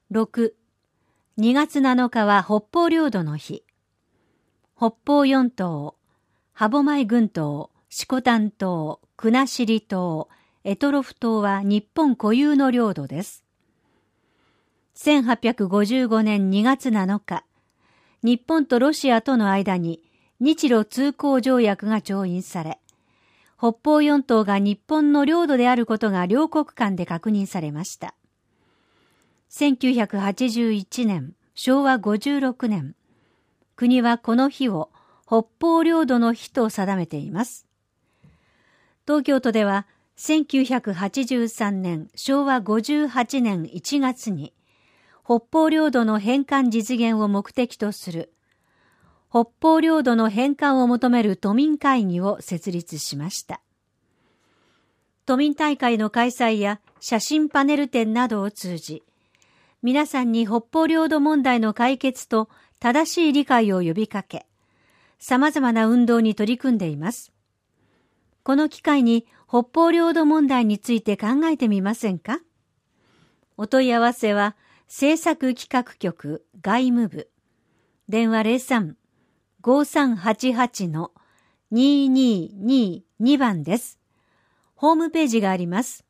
6、2月7日は北方領土の日。北方四島、歯舞群島、色丹島、国後島、択捉島は日本固有の領土です。1855年2月7日、日本とロシアとの間に日露通行条約が調印され、北方四島が日本の領土であることが両国間で確認されました。1981年、昭和56年、国はこの日を北方領土の日と定めています。東京都では1983年、昭和58年1月に、北方領土の返還実現を目的とする北方領土の返還を求める都民会議を設立しました。都民大会の開催や写真パネル展などを通じ、皆さんに北方領土問題の解決と正しい理解を呼びかけ、様々な運動に取り組んでいます。この機会に北方領土問題について考えてみませんか？お問い合わせは、政策企画局外務部、電話03-5388-2222番です。ホームページがあります。